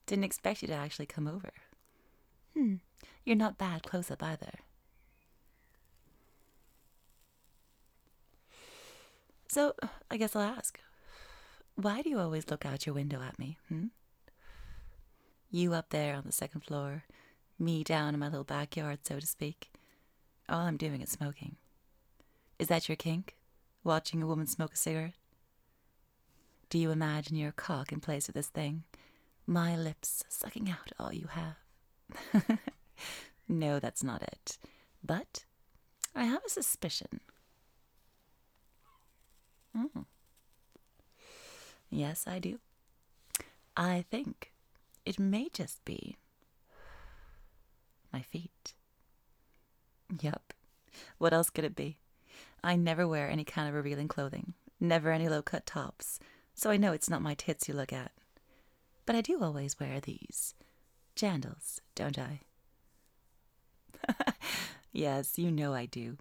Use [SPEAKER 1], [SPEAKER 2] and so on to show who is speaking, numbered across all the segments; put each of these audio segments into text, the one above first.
[SPEAKER 1] Didn't expect you to actually come over. You're not bad close up either. So, I guess I'll ask. Why do you always look out your window at me, You up there on the second floor, me down in my little backyard, so to speak. All I'm doing is smoking. Is that your kink? Watching a woman smoke a cigarette? Do you imagine your cock in place of this thing? My lips sucking out all you have? No, that's not it. But I have a suspicion. Yes, I do. I think it may just be my feet. Yup. What else could it be? I never wear any kind of revealing clothing, never any low-cut tops, so I know it's not my tits you look at. But I do always wear these jandals, don't I? Yes, you know I do.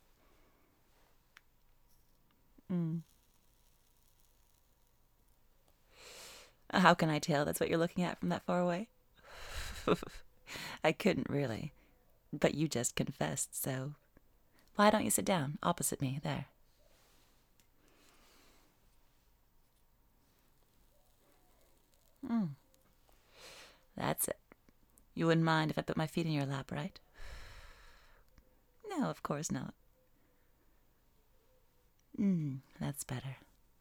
[SPEAKER 1] How can I tell that's what you're looking at from that far away? I couldn't really, but you just confessed, so why don't you sit down opposite me there? That's it. You wouldn't mind if I put my feet in your lap, right? No, of course not. That's better.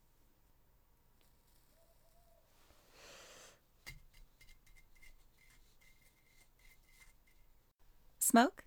[SPEAKER 1] Smoke?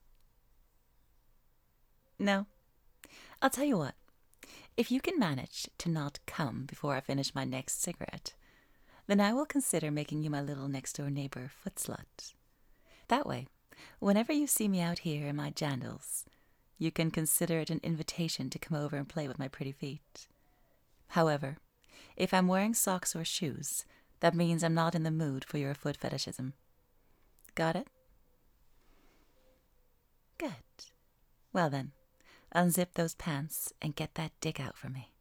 [SPEAKER 1] No. I'll tell you what. If you can manage to not come before I finish my next cigarette, then I will consider making you my little next-door neighbor foot slut. That way, whenever you see me out here in my jandals, you can consider it an invitation to come over and play with my pretty feet. However, if I'm wearing socks or shoes, that means I'm not in the mood for your foot fetishism. Got it? Good. Well then, unzip those pants and get that dick out for me.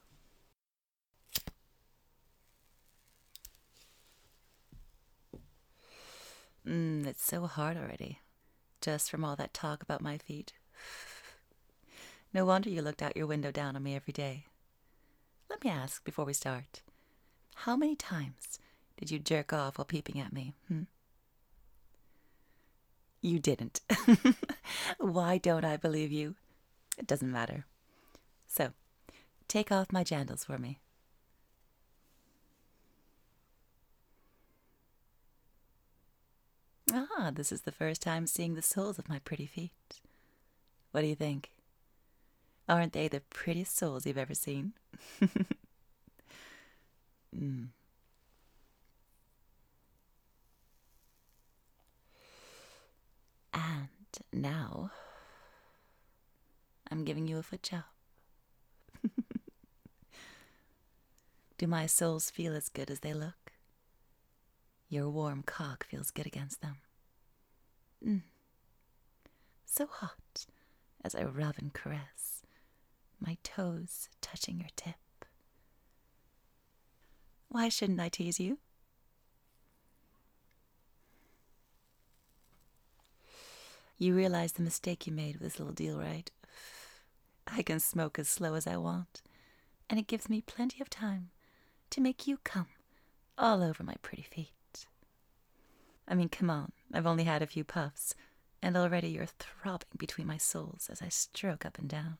[SPEAKER 1] It's so hard already, just from all that talk about my feet. No wonder you looked out your window down on me every day. Let me ask before we start, how many times did you jerk off while peeping at me? You didn't. Why don't I believe you? It doesn't matter. So, take off my jandals for me. This is the first time seeing the soles of my pretty feet. What do you think? Aren't they the prettiest soles you've ever seen? And now, I'm giving you a foot job. Do my soles feel as good as they look? Your warm cock feels good against them. So hot as I rub and caress, my toes touching your tip. Why shouldn't I tease you? You realize the mistake you made with this little deal, right? I can smoke as slow as I want, and it gives me plenty of time to make you come all over my pretty feet. I mean, come on, I've only had a few puffs, and already you're throbbing between my soles as I stroke up and down.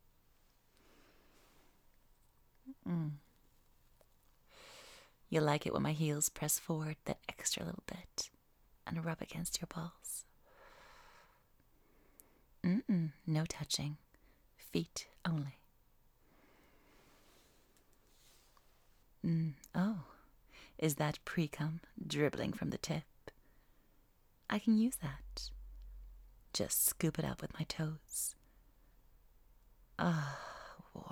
[SPEAKER 1] You like it when my heels press forward that extra little bit and rub against your balls. No touching. Feet only. Oh, is that pre-cum dribbling from the tip? I can use that. Just scoop it up with my toes. Warm.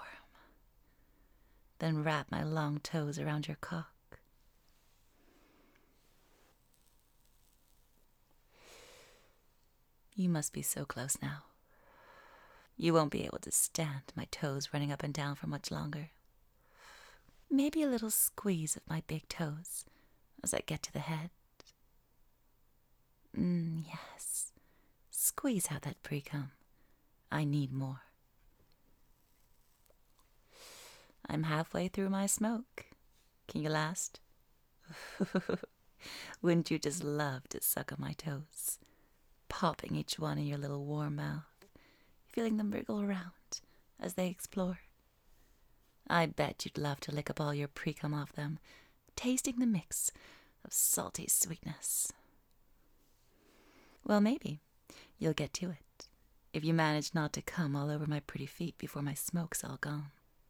[SPEAKER 1] Then wrap my long toes around your cock. You must be so close now. You won't be able to stand my toes running up and down for much longer. Maybe a little squeeze of my big toes as I get to the head. Yes. Squeeze out that pre-cum. I need more. I'm halfway through my smoke. Can you last? Wouldn't you just love to suck on my toes, popping each one in your little warm mouth, feeling them wriggle around as they explore? I bet you'd love to lick up all your pre-cum off them, tasting the mix of salty sweetness. Well, maybe you'll get to it if you manage not to come all over my pretty feet before my smoke's all gone.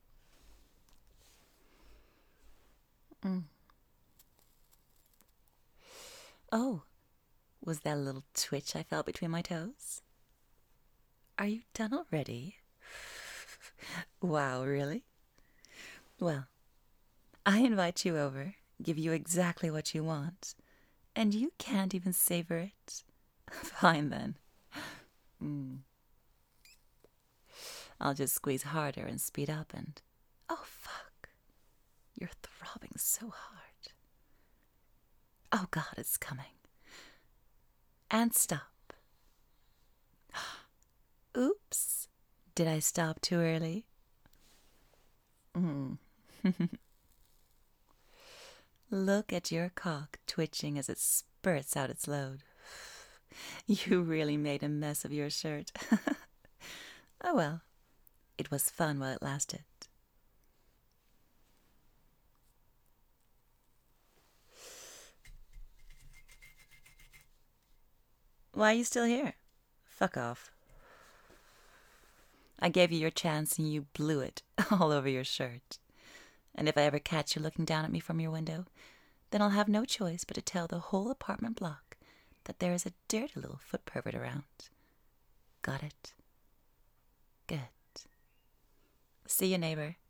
[SPEAKER 1] Oh, was that a little twitch I felt between my toes? Are you done already? Wow, really? Well, I invite you over, give you exactly what you want, and you can't even savor it. Fine then. I'll just squeeze harder and speed up and... Oh, fuck. You're throbbing so hard. Oh, God, it's coming. And stop. Oops. Did I stop too early? Look at your cock twitching as it spurts out its load. You really made a mess of your shirt. Oh well, it was fun while it lasted. Why are you still here? Fuck off. I gave you your chance and you blew it all over your shirt. And if I ever catch you looking down at me from your window, then I'll have no choice but to tell the whole apartment block that there is a dirty little foot pervert around. Got it? Good. See you, neighbor.